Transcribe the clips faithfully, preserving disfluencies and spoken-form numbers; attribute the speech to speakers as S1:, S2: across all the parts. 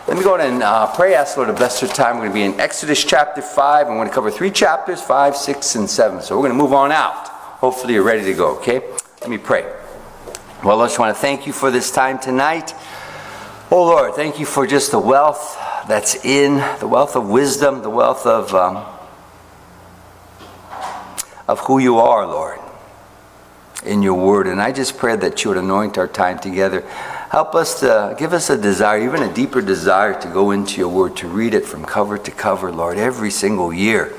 S1: Let me go ahead and uh, pray. Ask the Lord to bless our time. We're going to be in Exodus chapter five. I'm going to cover three chapters, five, six, and seven. So we're going to move on out. Hopefully you're ready to go, okay? Let me pray. Well, Lord, I just want to thank you for this time tonight. Oh, Lord, thank you for just the wealth that's in, the wealth of wisdom, the wealth of, um, of who you are, Lord, in your word. And I just pray that you would anoint our time together. Help us to give us a desire, even a deeper desire to go into your word, to read it from cover to cover, Lord, every single year.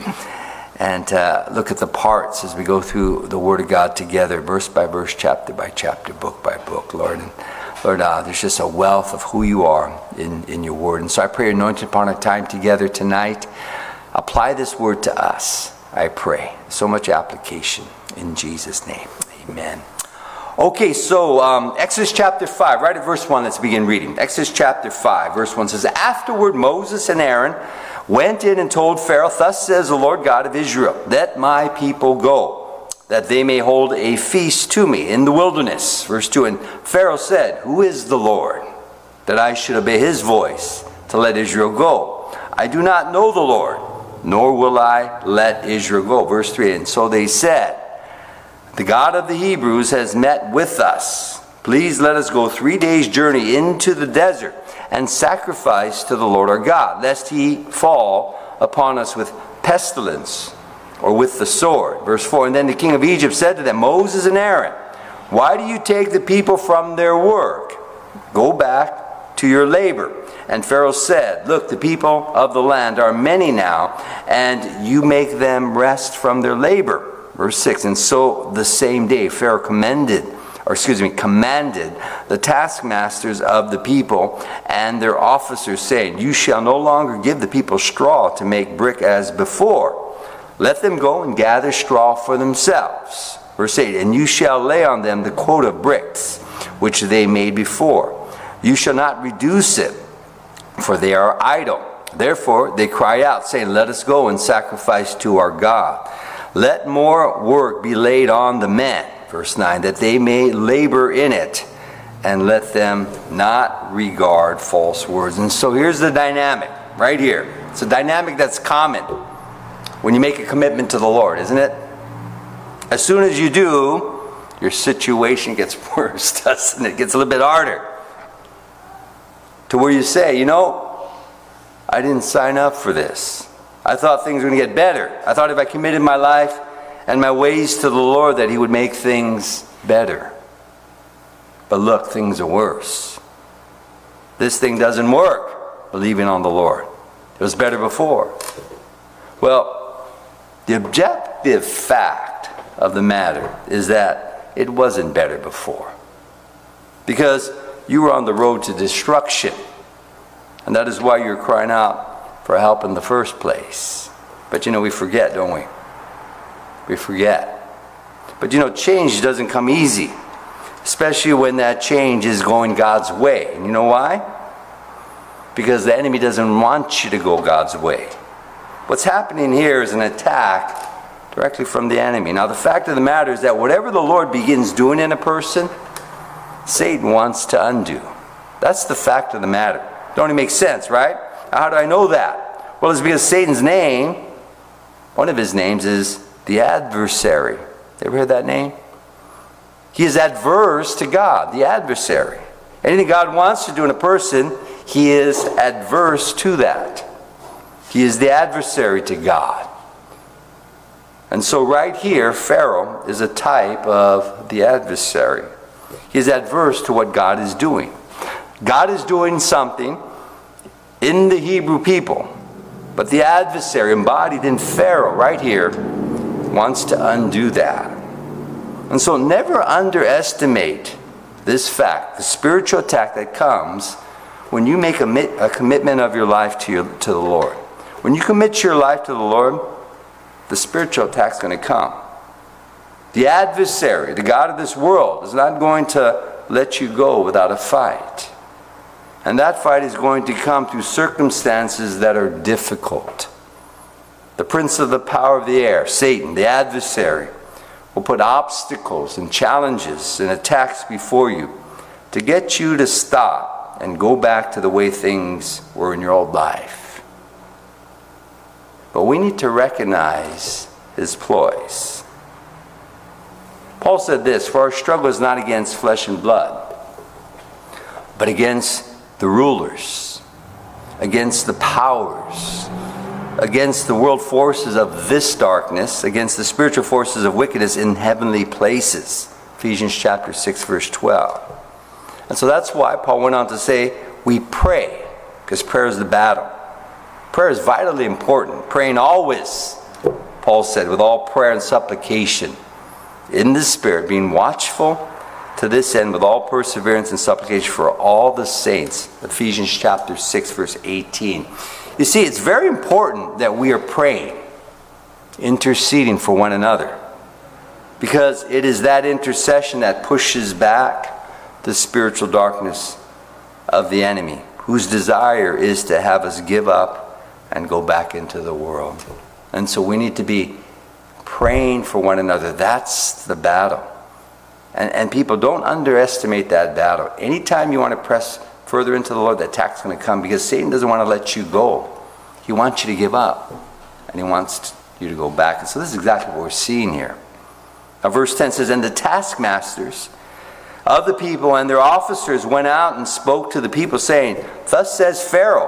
S1: And uh, look at the parts as we go through the word of God together, verse by verse, chapter by chapter, book by book, Lord. And Lord, uh, there's just a wealth of who you are in, in your word. And so I pray you're anointed upon our time together tonight. Apply this word to us, I pray. So much application in Jesus' name. Amen. Okay, so um, Exodus chapter five, right at verse one, let's begin reading. Exodus chapter five, verse one says, Afterward Moses and Aaron went in and told Pharaoh, Thus says the Lord God of Israel, Let my people go, that they may hold a feast to me in the wilderness. Verse two, And Pharaoh said, Who is the Lord, that I should obey his voice to let Israel go? I do not know the Lord, nor will I let Israel go. Verse three, And so they said, The God of the Hebrews has met with us. Please let us go three days' journey into the desert and sacrifice to the Lord our God, lest he fall upon us with pestilence or with the sword. Verse four, And then the king of Egypt said to them, Moses and Aaron, why do you take the people from their work? Go back to your labor. And Pharaoh said, Look, the people of the land are many now, and you make them rest from their labor. Verse six, And so the same day Pharaoh commended, or excuse me, commanded the taskmasters of the people and their officers, saying, You shall no longer give the people straw to make brick as before. Let them go and gather straw for themselves. Verse eight, And you shall lay on them the quota of bricks which they made before. You shall not reduce it, for they are idle. Therefore they cried out, saying, Let us go and sacrifice to our God. Let more work be laid on the men, verse nine, that they may labor in it, and let them not regard false words. And so here's the dynamic, right here. It's a dynamic that's common when you make a commitment to the Lord, isn't it? As soon as you do, your situation gets worse, doesn't it? It gets a little bit harder. To where you say, you know, I didn't sign up for this. I thought things were going to get better. I thought if I committed my life and my ways to the Lord that he would make things better. But look, things are worse. This thing doesn't work, believing on the Lord. It was better before. Well, the objective fact of the matter is that it wasn't better before. Because you were on the road to destruction. And that is why you're crying out for help in the first place. But you know, we forget, don't we? We forget. But you know, change doesn't come easy. Especially when that change is going God's way. And you know why? Because the enemy doesn't want you to go God's way. What's happening here is an attack directly from the enemy. Now the fact of the matter is that whatever the Lord begins doing in a person, Satan wants to undo. That's the fact of the matter. Don't it make sense, right? How do I know that? Well, it's because Satan's name, one of his names is the adversary. Ever heard that name? He is adverse to God, the adversary. Anything God wants to do in a person, he is adverse to that. He is the adversary to God. And so right here, Pharaoh is a type of the adversary. He is adverse to what God is doing. God is doing something in the Hebrew people, but the adversary embodied in Pharaoh right here wants to undo that. And so never underestimate this fact, the spiritual attack that comes when you make a, a commitment of your life to, your, to the Lord. When you commit your life to the Lord, the spiritual attack is going to come. The adversary, the God of this world, is not going to let you go without a fight. And that fight is going to come through circumstances that are difficult. The prince of the power of the air, Satan, the adversary, will put obstacles and challenges and attacks before you to get you to stop and go back to the way things were in your old life. But we need to recognize his ploys. Paul said this, "For our struggle is not against flesh and blood, but against the rulers, against the powers, against the world forces of this darkness, against the spiritual forces of wickedness in heavenly places." Ephesians chapter six, verse twelve. And so that's why Paul went on to say, we pray, because prayer is the battle. Prayer is vitally important. Praying always, Paul said, with all prayer and supplication in the Spirit, being watchful to this end with all perseverance and supplication for all the saints. Ephesians chapter six, verse eighteen. You see, it's very important that we are praying, interceding for one another, because it is that intercession that pushes back the spiritual darkness of the enemy, whose desire is to have us give up and go back into the world. And so we need to be praying for one another. That's the battle. And, and people, don't underestimate that battle. Anytime you want to press further into the Lord, the attack's going to come, because Satan doesn't want to let you go. He wants you to give up, and he wants you to go back. And so this is exactly what we're seeing here. Now, verse ten says, "And the taskmasters of the people and their officers went out and spoke to the people, saying, Thus says Pharaoh,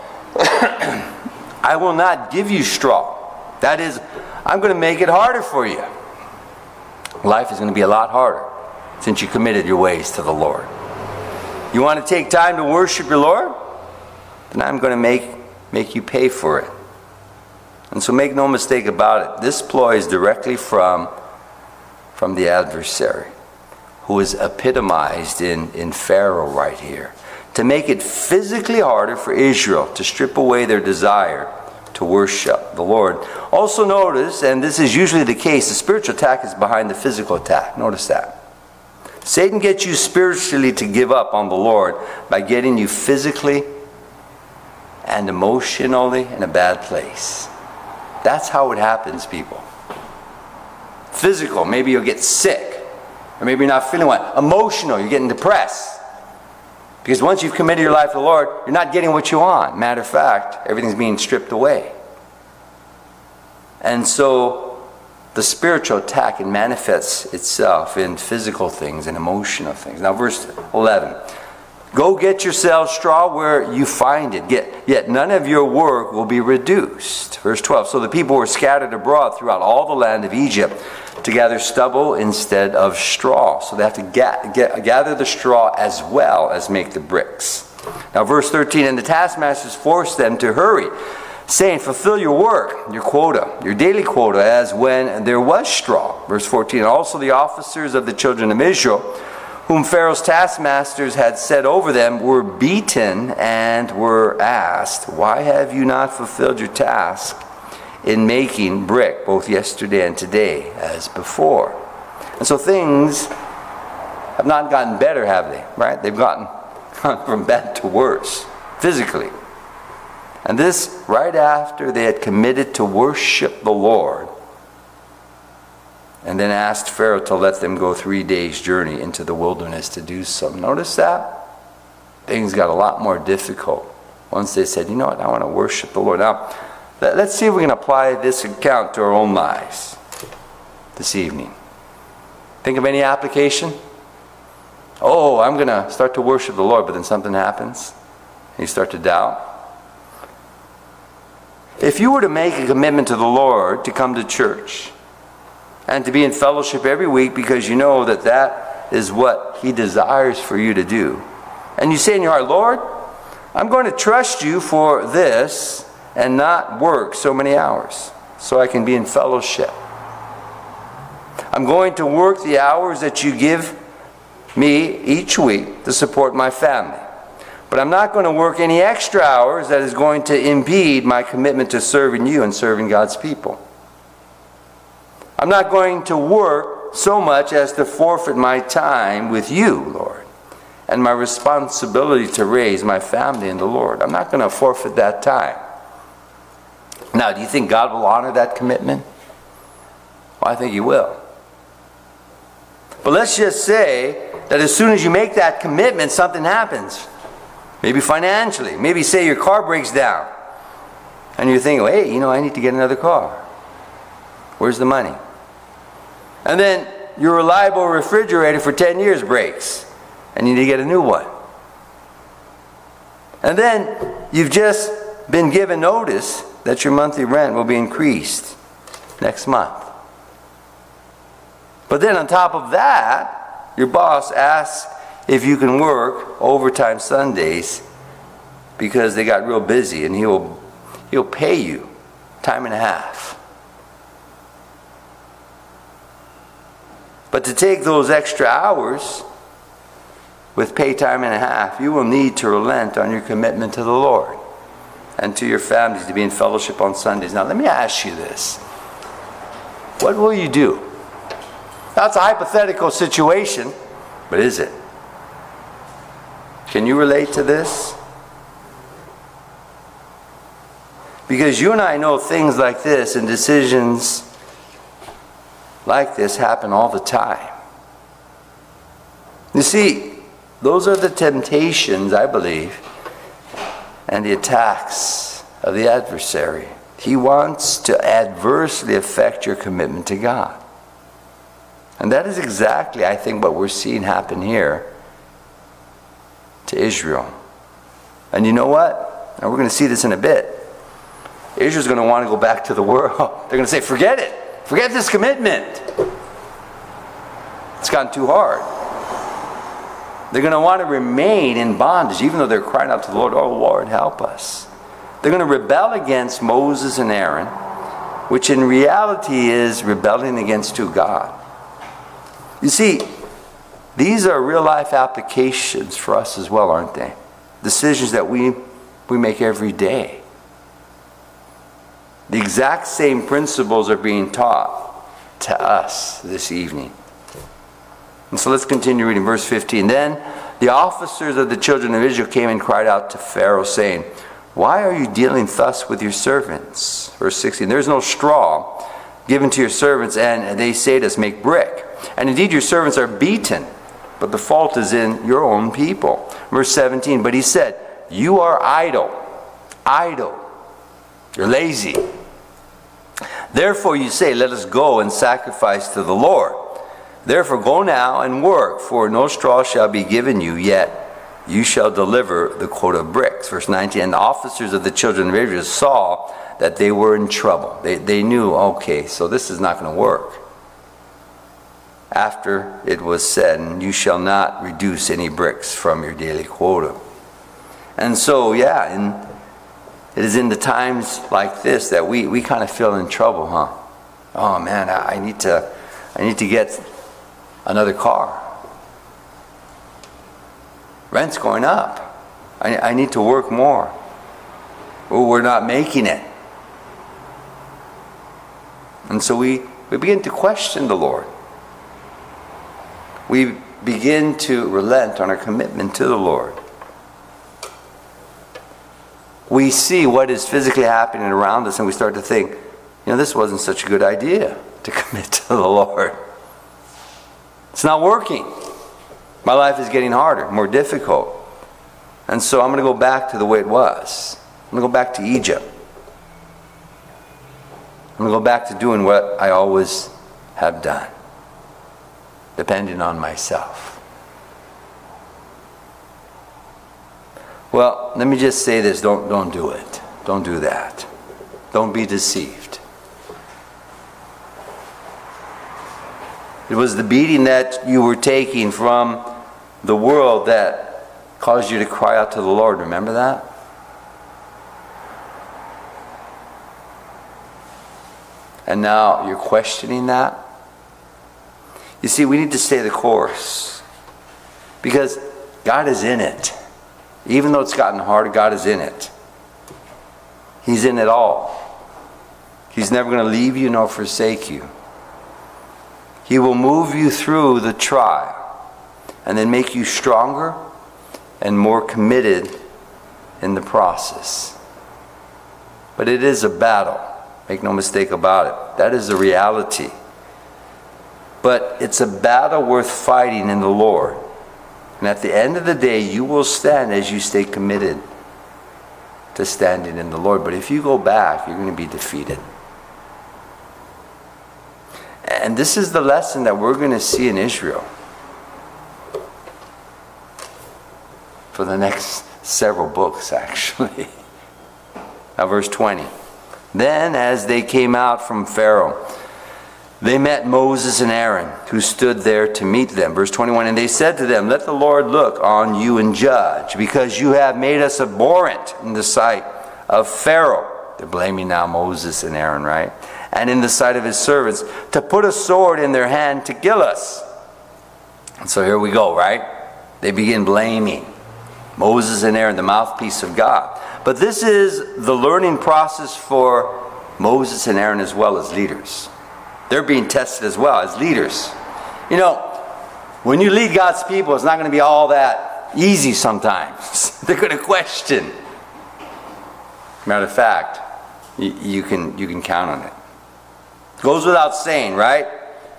S1: I will not give you straw. That is, I'm going to make it harder for you. Life is going to be a lot harder since you committed your ways to the Lord. You want to take time to worship your Lord? Then I'm going to make, make you pay for it." And so make no mistake about it. This ploy is directly from, from the adversary, who is epitomized in, in Pharaoh right here, to make it physically harder for Israel to strip away their desire to worship the Lord. Also notice, and this is usually the case, the spiritual attack is behind the physical attack. Notice that. Satan gets you spiritually to give up on the Lord by getting you physically and emotionally in a bad place. That's how it happens, people. Physical, maybe you'll get sick. Or maybe you're not feeling well. Emotional, you're getting depressed. Because once you've committed your life to the Lord, you're not getting what you want. Matter of fact, everything's being stripped away. And so the spiritual attack, it manifests itself in physical things and emotional things. Now verse eleven. "Go get yourselves straw where you find it, yet, yet none of your work will be reduced." Verse twelve. "So the people were scattered abroad throughout all the land of Egypt to gather stubble instead of straw." So they have to ga- ga- gather the straw as well as make the bricks. Now verse thirteen. "And the taskmasters forced them to hurry, saying, Fulfill your work, your quota, your daily quota, as when there was straw." Verse fourteen. "And also the officers of the children of Israel, whom Pharaoh's taskmasters had set over them, were beaten and were asked, Why have you not fulfilled your task in making brick, both yesterday and today, as before?" And so things have not gotten better, have they? Right? They've gotten from bad to worse, physically. And this right after they had committed to worship the Lord, and then asked Pharaoh to let them go three days' journey into the wilderness to do so. Notice that? Things got a lot more difficult once they said, you know what, I want to worship the Lord. Now, let's see if we can apply this account to our own lives this evening. Think of any application? Oh, I'm going to start to worship the Lord, but then something happens, and you start to doubt. If you were to make a commitment to the Lord to come to church, and to be in fellowship every week because you know that that is what He desires for you to do. And you say in your heart, Lord, I'm going to trust you for this and not work so many hours so I can be in fellowship. I'm going to work the hours that you give me each week to support my family. But I'm not going to work any extra hours that is going to impede my commitment to serving you and serving God's people. I'm not going to work so much as to forfeit my time with you, Lord, and my responsibility to raise my family in the Lord. I'm not going to forfeit that time. Now, do you think God will honor that commitment? Well, I think He will. But let's just say that as soon as you make that commitment, something happens. Maybe financially. Maybe say your car breaks down. And you're thinking, hey, you know, I need to get another car. Where's the money? And then your reliable refrigerator for ten years breaks. And you need to get a new one. And then you've just been given notice that your monthly rent will be increased next month. But then on top of that, your boss asks if you can work overtime Sundays because they got real busy, and he'll he'll pay you time and a half. But to take those extra hours with pay time and a half, you will need to relent on your commitment to the Lord and to your families to be in fellowship on Sundays. Now let me ask you this. What will you do? That's a hypothetical situation, but is it? Can you relate to this? Because you and I know things like this and decisions like this happen all the time. You see, those are the temptations, I believe, and the attacks of the adversary. He wants to adversely affect your commitment to God. And that is exactly, I think, what we're seeing happen here to Israel. And you know what? And we're going to see this in a bit. Israel's going to want to go back to the world. They're going to say, forget it. Forget this commitment. It's gotten too hard. They're going to want to remain in bondage, even though they're crying out to the Lord, oh Lord, help us. They're going to rebel against Moses and Aaron, which in reality is rebelling against who? God. You see, these are real life applications for us as well, aren't they? Decisions that we, we make every day. The exact same principles are being taught to us this evening. And so let's continue reading verse fifteen. Then the officers of the children of Israel came and cried out to Pharaoh, saying, why are you dealing thus with your servants? Verse sixteen, there is no straw given to your servants, and they say to us, make brick. And indeed your servants are beaten, but the fault is in your own people. Verse seventeen, but he said, you are idle, idle. You're lazy. Therefore you say, let us go and sacrifice to the Lord. Therefore go now and work, for no straw shall be given you, yet you shall deliver the quota of bricks. Verse nineteen, and the officers of the children of Israel saw that they were in trouble. They, they knew, okay, so this is not going to work. After it was said, you shall not reduce any bricks from your daily quota. And so, yeah, in it is in the times like this that we, we kind of feel in trouble, huh? Oh man, I need to I need to get another car. Rent's going up. I, I need to work more. Oh, we're not making it. And so we, we begin to question the Lord. We begin to relent on our commitment to the Lord. We see what is physically happening around us and we start to think, you know, this wasn't such a good idea to commit to the Lord. It's not working. My life is getting harder, more difficult. And so I'm going to go back to the way it was. I'm going to go back to Egypt. I'm going to go back to doing what I always have done, depending on myself. Well, let me just say this. Don't, don't do it. Don't do that. Don't be deceived. It was the beating that you were taking from the world that caused you to cry out to the Lord. Remember that? And now you're questioning that? You see, we need to stay the course. Because God is in it. Even though it's gotten hard, God is in it. He's in it all. He's never going to leave you nor forsake you. He will move you through the trial and then make you stronger and more committed in the process. But it is a battle. Make no mistake about it. That is the reality. But it's a battle worth fighting in the Lord. And at the end of the day, you will stand as you stay committed to standing in the Lord. But if you go back, you're going to be defeated. And this is the lesson that we're going to see in Israel for the next several books, actually. Now, verse twenty. Then, as they came out from Pharaoh, they met Moses and Aaron, who stood there to meet them. Verse twenty-one, and they said to them, let the Lord look on you and judge, because you have made us abhorrent in the sight of Pharaoh. They're blaming now Moses and Aaron, right? And in the sight of his servants, to put a sword in their hand to kill us. And so here we go, right? They begin blaming Moses and Aaron, the mouthpiece of God. But this is the learning process for Moses and Aaron as well as leaders. They're being tested as well as leaders. You know, when you lead God's people, it's not going to be all that easy sometimes. They're going to question. Matter of fact, you, you can you can count on it. Goes without saying, right?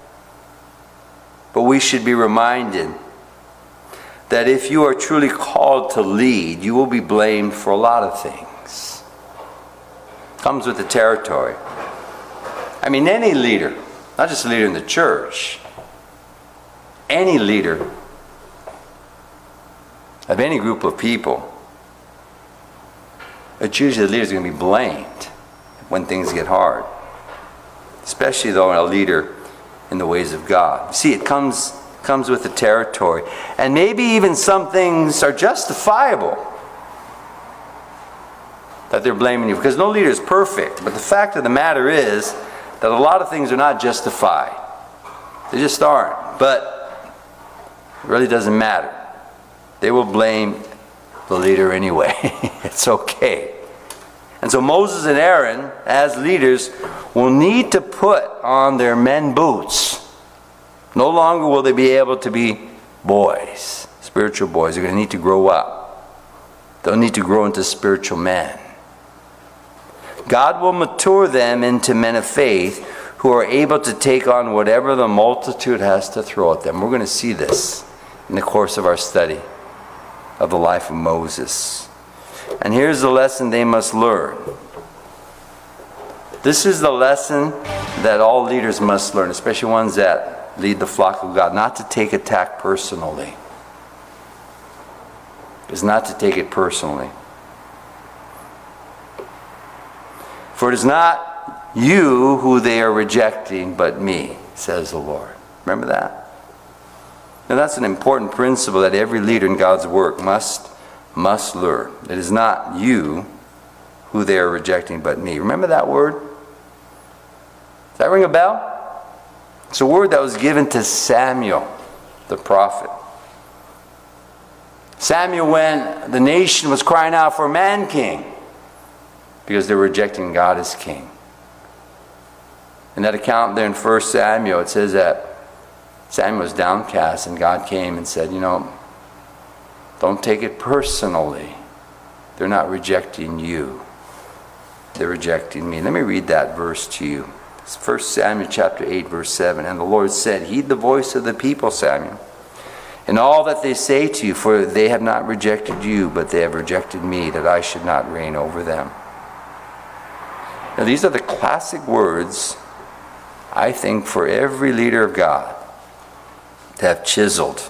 S1: But we should be reminded that if you are truly called to lead, you will be blamed for a lot of things. Comes with the territory. I mean, any leader, not just a leader in the church, any leader of any group of people, it's usually the leader is going to be blamed when things get hard. Especially though a leader in the ways of God. See, it comes comes with the territory. And maybe even some things are justifiable that they're blaming you. Because no leader is perfect. But the fact of the matter is that a lot of things are not justified. They just aren't. But it really doesn't matter. They will blame the leader anyway. It's okay. And so Moses and Aaron, as leaders, will need to put on their men boots. No longer will they be able to be boys, spiritual boys. They're going to need to grow up. They'll need to grow into spiritual men. God will mature them into men of faith who are able to take on whatever the multitude has to throw at them. We're going to see this in the course of our study of the life of Moses. And here's the lesson they must learn. This is the lesson that all leaders must learn, especially ones that lead the flock of God, not to take attack personally. Is not to take it personally. For it is not you who they are rejecting, but me, says the Lord. Remember that? Now that's an important principle that every leader in God's work must, must learn. It is not you who they are rejecting, but me. Remember that word? Does that ring a bell? It's a word that was given to Samuel, the prophet. Samuel, when the nation was crying out for a man king, because they were rejecting God as king. In that account there in First Samuel, it says that Samuel was downcast and God came and said, you know, don't take it personally. They're not rejecting you. They're rejecting me. Let me read that verse to you. It's First Samuel chapter eight, verse seven. And the Lord said, heed the voice of the people, Samuel, in all that they say to you, for they have not rejected you, but they have rejected me, that I should not reign over them. Now these are the classic words, I think, for every leader of God to have chiseled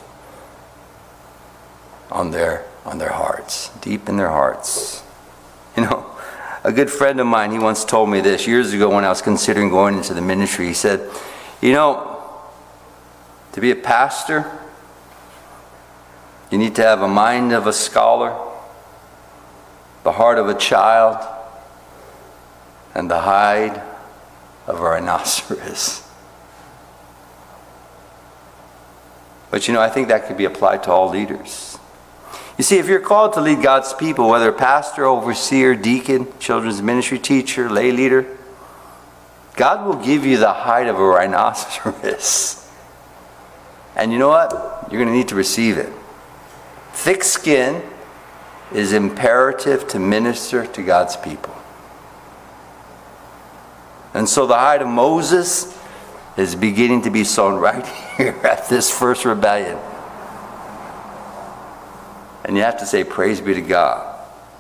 S1: on their on their hearts, deep in their hearts. You know, a good friend of mine, he once told me this years ago when I was considering going into the ministry. He said, you know, to be a pastor, you need to have a mind of a scholar, the heart of a child, and the hide of a rhinoceros. But you know, I think that could be applied to all leaders. You see, if you're called to lead God's people, whether pastor, overseer, deacon, children's ministry teacher, lay leader, God will give you the hide of a rhinoceros. And you know what? You're going to need to receive it. Thick skin is imperative to minister to God's people. And so the hide of Moses is beginning to be sown right here at this first rebellion. And you have to say, praise be to God.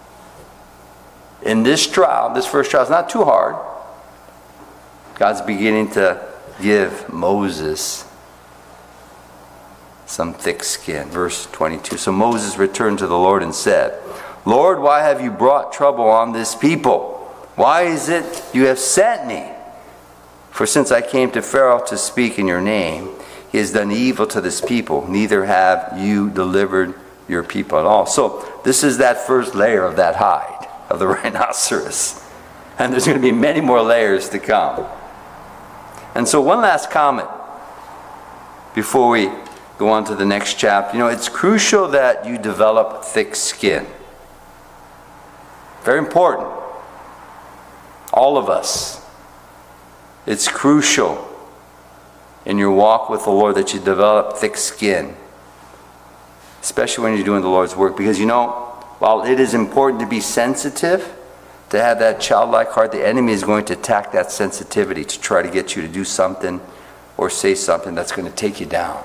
S1: In this trial, this first trial is not too hard. God's beginning to give Moses some thick skin. Verse twenty-two. So Moses returned to the Lord and said, Lord, why have you brought trouble on this people? Why is it you have sent me? For since I came to Pharaoh to speak in your name, he has done evil to this people. Neither have you delivered your people at all. So this is that first layer of that hide of the rhinoceros. And there's going to be many more layers to come. And so one last comment before we go on to the next chapter. You know, it's crucial that you develop thick skin. Very important. All of us. It's crucial in your walk with the Lord that you develop thick skin. Especially when you're doing the Lord's work. Because you know, while it is important to be sensitive, to have that childlike heart, the enemy is going to attack that sensitivity to try to get you to do something or say something that's going to take you down.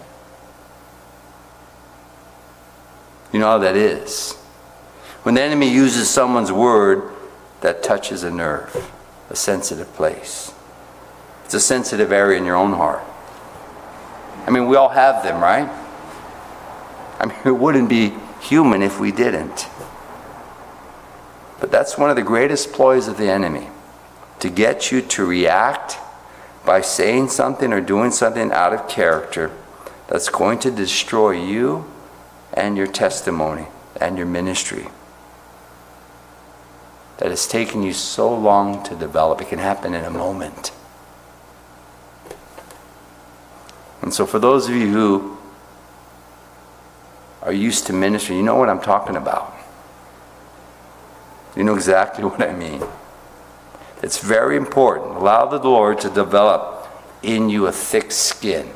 S1: You know how that is. When the enemy uses someone's word, that touches a nerve, a sensitive place. It's a sensitive area in your own heart. I mean, we all have them, right? I mean, it wouldn't be human if we didn't. But that's one of the greatest ploys of the enemy, to get you to react by saying something or doing something out of character that's going to destroy you and your testimony and your ministry. That has taken you so long to develop. It can happen in a moment. And so for those of you who are used to ministry, you know what I'm talking about. You know exactly what I mean. It's very important. Allow the Lord to develop in you a thick skin.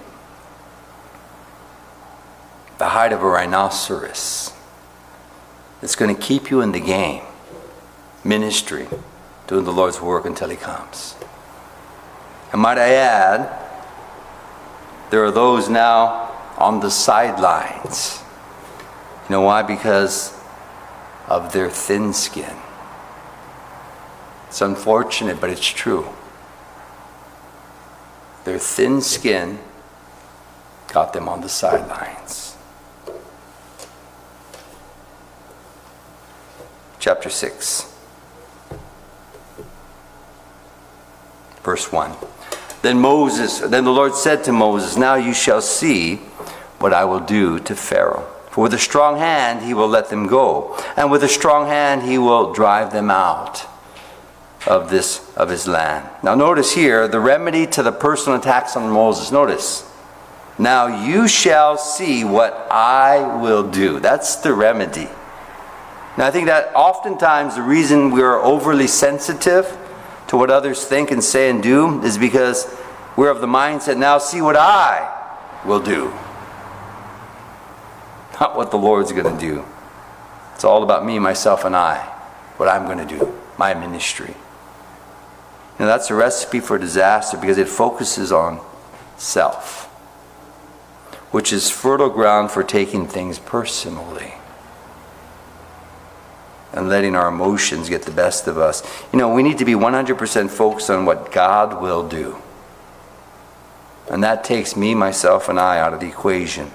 S1: The hide of a rhinoceros. It's going to keep you in the game. Ministry. Doing the Lord's work until He comes. And might I add, there are those now on the sidelines. You know why? Because of their thin skin. It's unfortunate, but it's true. Their thin skin got them on the sidelines. Chapter six. Verse one. Then Moses, then the Lord said to Moses, now you shall see what I will do to Pharaoh. For with a strong hand he will let them go, and with a strong hand he will drive them out of this of his land. Now notice here the remedy to the personal attacks on Moses. Notice, now you shall see what I will do. That's the remedy. Now I think that oftentimes the reason we are overly sensitive to what others think and say and do is because we're of the mindset, now see what I will do. Not what the Lord's going to do. It's all about me, myself, and I. What I'm going to do. My ministry. Now that's a recipe for disaster because it focuses on self. Which is fertile ground for taking things personally. And letting our emotions get the best of us. You know, we need to be one hundred percent focused on what God will do. And that takes me, myself, and I out of the equation.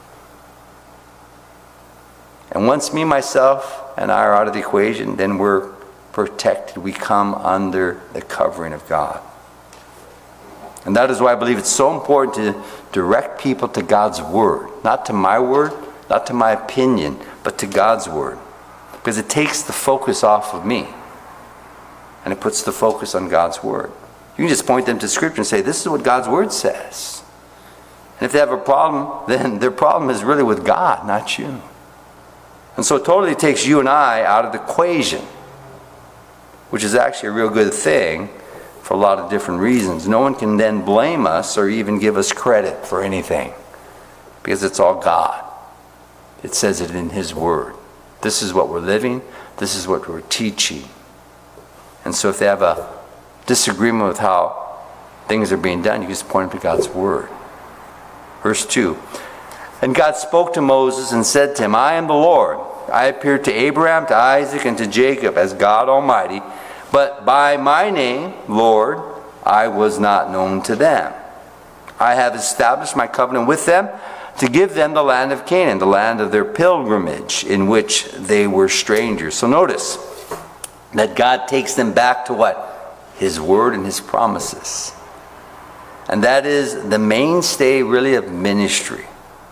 S1: And once me, myself, and I are out of the equation, then we're protected. We come under the covering of God. And that is why I believe it's so important to direct people to God's Word. Not to my word, not to my opinion, but to God's Word. Because it takes the focus off of me. And it puts the focus on God's Word. You can just point them to Scripture and say, this is what God's Word says. And if they have a problem, then their problem is really with God, not you. And so it totally takes you and I out of the equation. Which is actually a real good thing for a lot of different reasons. No one can then blame us or even give us credit for anything. Because it's all God. It says it in His Word. This is what we're living. This is what we're teaching. And so if they have a disagreement with how things are being done, you just point them to God's Word. Verse two. And God spoke to Moses and said to him, I am the Lord. I appeared to Abraham, to Isaac, and to Jacob as God Almighty, but by my name, Lord, I was not known to them. I have established my covenant with them to give them the land of Canaan, the land of their pilgrimage, in which they were strangers. So notice that God takes them back to what? His word and his promises. And that is the mainstay, really, of ministry.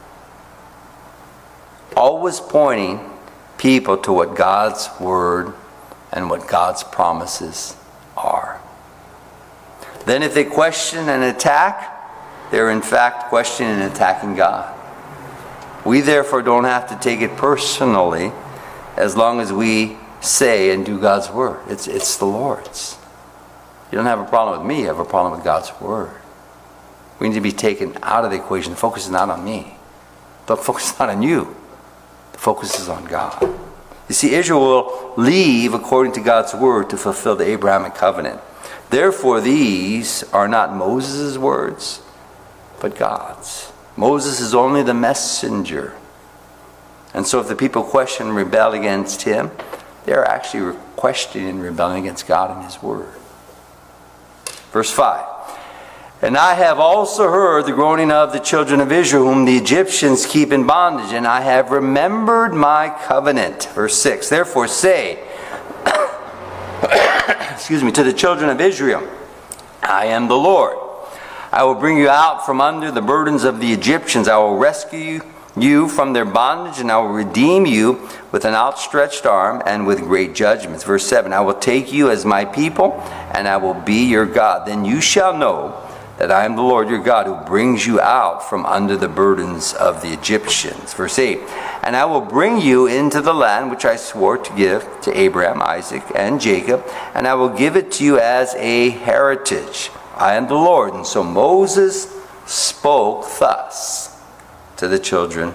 S1: Always pointing people to what God's word and what God's promises are. Then if they question and attack, they're in fact questioning and attacking God. We therefore don't have to take it personally as long as we say and do God's word. It's, it's the Lord's. You don't have a problem with me, you have a problem with God's word. We need to be taken out of the equation. The focus is not on me. The focus is not on you. The focus is on God. You see, Israel will leave according to God's word to fulfill the Abrahamic covenant. Therefore, these are not Moses' words, but God's. Moses is only the messenger. And so if the people question and rebel against him, they are actually questioning and rebelling against God and his word. Verse five. And I have also heard the groaning of the children of Israel, whom the Egyptians keep in bondage, and I have remembered my covenant. Verse six. Therefore say, excuse me, to the children of Israel, I am the Lord. I will bring you out from under the burdens of the Egyptians. I will rescue you from their bondage, and I will redeem you with an outstretched arm and with great judgments. Verse seven. I will take you as my people, and I will be your God. Then you shall know that I am the Lord your God, who brings you out from under the burdens of the Egyptians. Verse eight. And I will bring you into the land which I swore to give to Abraham, Isaac, and Jacob, and I will give it to you as a heritage. I am the Lord. And so Moses spoke thus to the children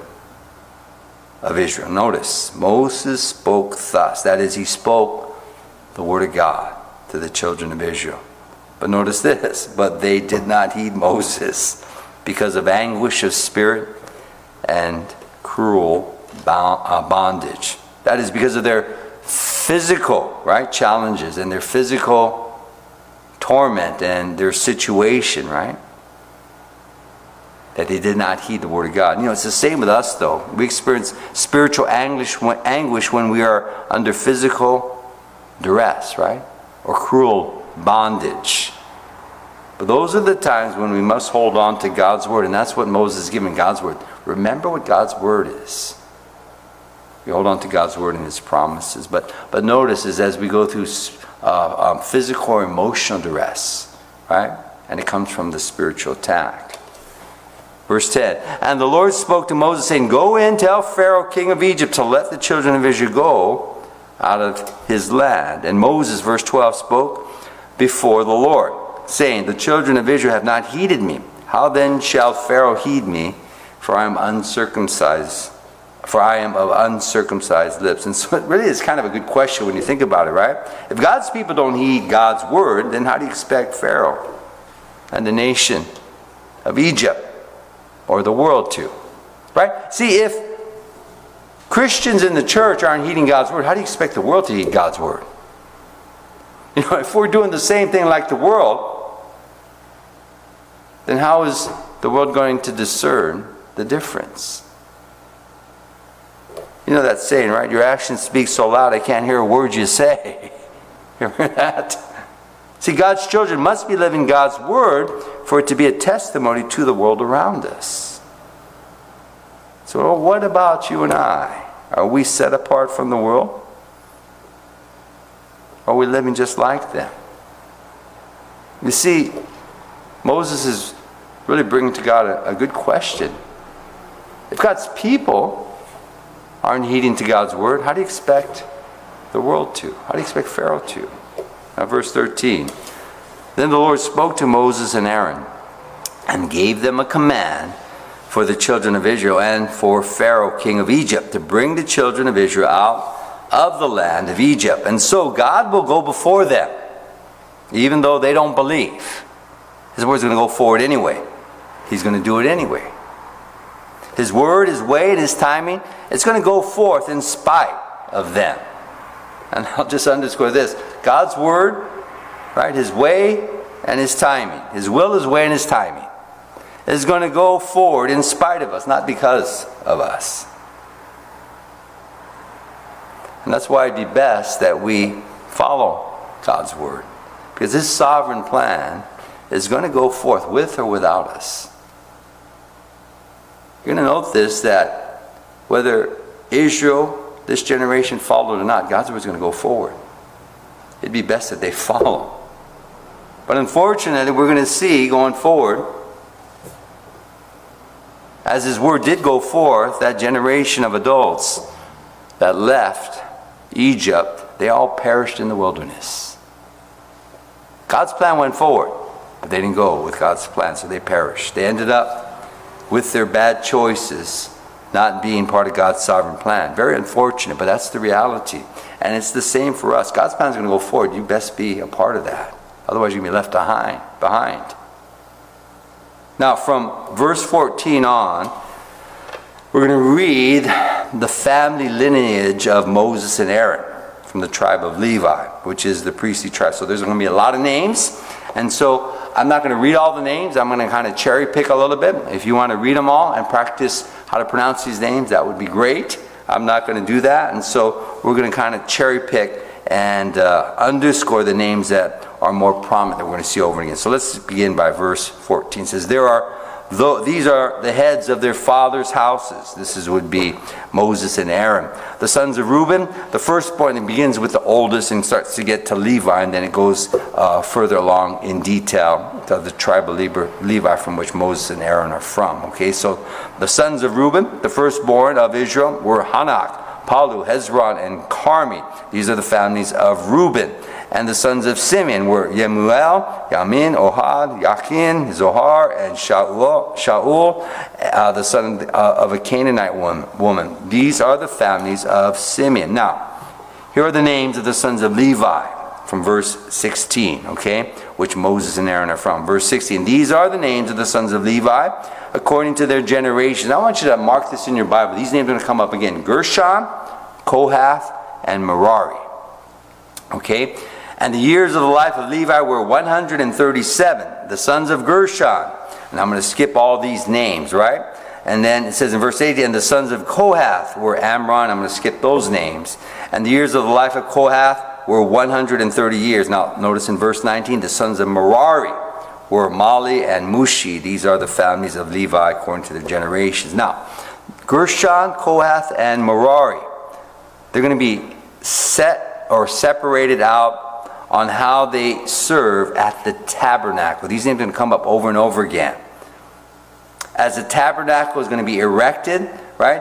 S1: of Israel. Notice, Moses spoke thus. That is, he spoke the word of God to the children of Israel. But notice this, but they did not heed Moses because of anguish of spirit and cruel bondage. That is because of their physical, right, challenges and their physical torment and their situation, right? That they did not heed the word of God. You know, it's the same with us, though. We experience spiritual anguish when, anguish when we are under physical duress, right? Or cruel bondage. But those are the times when we must hold on to God's word, and that's what Moses is giving God's word. Remember what God's word is. We hold on to God's word and his promises. But but notice is as we go through uh, um, physical or emotional duress, right? And it comes from the spiritual attack. Verse ten. And the Lord spoke to Moses, saying, Go in, tell Pharaoh, king of Egypt, to let the children of Israel go out of his land. And Moses, verse twelve, spoke before the Lord, saying, The children of Israel have not heeded me. How then shall Pharaoh heed me? For I am uncircumcised. For I am of uncircumcised lips. And so it really is kind of a good question when you think about it, right? If God's people don't heed God's word, then how do you expect Pharaoh and the nation of Egypt or the world to? Right? See, if Christians in the church aren't heeding God's word, how do you expect the world to heed God's word? You know, if we're doing the same thing like the world, then how is the world going to discern the difference? You know that saying, right? Your actions speak so loud I can't hear a word you say. You hear that? See, God's children must be living God's word for it to be a testimony to the world around us. So what about you and I? Are we set apart from the world? Are we living just like them? You see, Moses is really bringing to God a, a good question. If God's people aren't heeding to God's word, how do you expect the world to? How do you expect Pharaoh to? Now, verse thirteen. Then the Lord spoke to Moses and Aaron and gave them a command for the children of Israel and for Pharaoh, king of Egypt, to bring the children of Israel out of the land of Egypt. And so God will go before them, even though they don't believe. His word's going to go forward anyway. He's going to do it anyway. His word, His way, and His timing, it's going to go forth in spite of them. And I'll just underscore this. God's word, right, His way and His timing. His will, His way, and His timing is going to go forward in spite of us, not because of us. And that's why it'd be best that we follow God's word. Because His sovereign plan is going to go forth with or without us. You're going to note this, that whether Israel, this generation, followed or not, God's word is going to go forward. It'd be best that they follow. But unfortunately, we're going to see going forward, as His word did go forth, that generation of adults that left Egypt, they all perished in the wilderness. God's plan went forward, but they didn't go with God's plan, so they perished. They ended up with their bad choices not being part of God's sovereign plan. Very unfortunate, but that's the reality. And it's the same for us. God's plan is going to go forward. You best be a part of that. Otherwise, you're going to be left behind. behind. Now, from verse fourteen on, we're going to read the family lineage of Moses and Aaron from the tribe of Levi, which is the priestly tribe. So there's going to be a lot of names. And so I'm not going to read all the names. I'm going to kind of cherry pick a little bit. If you want to read them all and practice how to pronounce these names, that would be great. I'm not going to do that. And so we're going to kind of cherry pick and uh, underscore the names that are more prominent that we're going to see over again. So let's begin by verse fourteen. It says, there are Though these are the heads of their fathers' houses. This is, would be Moses and Aaron. The sons of Reuben, the firstborn, it begins with the oldest and starts to get to Levi, and then it goes uh, further along in detail to the tribe of Levi from which Moses and Aaron are from. Okay, so the sons of Reuben, the firstborn of Israel, were Hanak, Palu, Hezron, and Carmi. These are the families of Reuben. And the sons of Simeon were Yemuel, Yamin, Ohad, Yakin, Zohar, and Shaul, Shaul uh, the son of, uh, of a Canaanite woman. These are the families of Simeon. Now, here are the names of the sons of Levi from verse sixteen, okay, which Moses and Aaron are from. Verse sixteen, these are the names of the sons of Levi according to their generations. I want you to mark this in your Bible. These names are going to come up again. Gershon, Kohath, and Merari. Okay? And the years of the life of Levi were one hundred thirty-seven. The sons of Gershon. And I'm going to skip all these names, right? And then it says in verse eighty, and the sons of Kohath were Amram. I'm going to skip those names. And the years of the life of Kohath were one hundred thirty years. Now, notice in verse nineteen, the sons of Merari were Mali and Mushi. These are the families of Levi according to their generations. Now, Gershon, Kohath, and Merari, they're going to be set or separated out on how they serve at the tabernacle. These names are going to come up over and over again. As the tabernacle is going to be erected, right?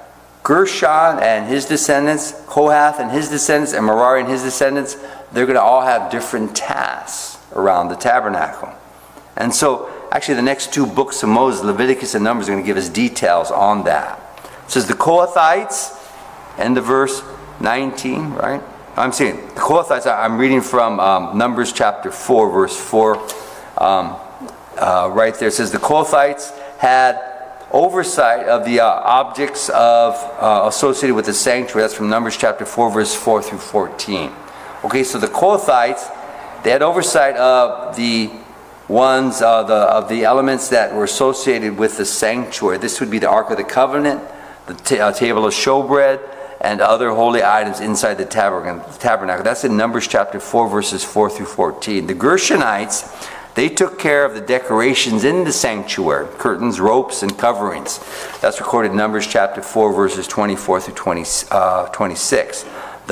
S1: Gershon and his descendants, Kohath and his descendants, and Merari and his descendants, they're going to all have different tasks around the tabernacle. And so, actually the next two books of Moses, Leviticus and Numbers, are going to give us details on that. It says the Kohathites, end of verse nineteen, right? I'm saying the Kohathites, I'm reading from um, Numbers chapter four, verse four. Um, uh, right there it says the Kohathites had oversight of the uh, objects of uh, associated with the sanctuary. That's from Numbers chapter four, verse four through fourteen. Okay, so the Kohathites, they had oversight of the ones, uh, the of the elements that were associated with the sanctuary. This would be the Ark of the Covenant, the t- uh, table of showbread, and other holy items inside the tabernacle. That's in Numbers chapter four, verses four through fourteen. The Gershonites, they took care of the decorations in the sanctuary, curtains, ropes, and coverings. That's recorded in Numbers chapter four, verses twenty-four through twenty, uh, twenty-six. The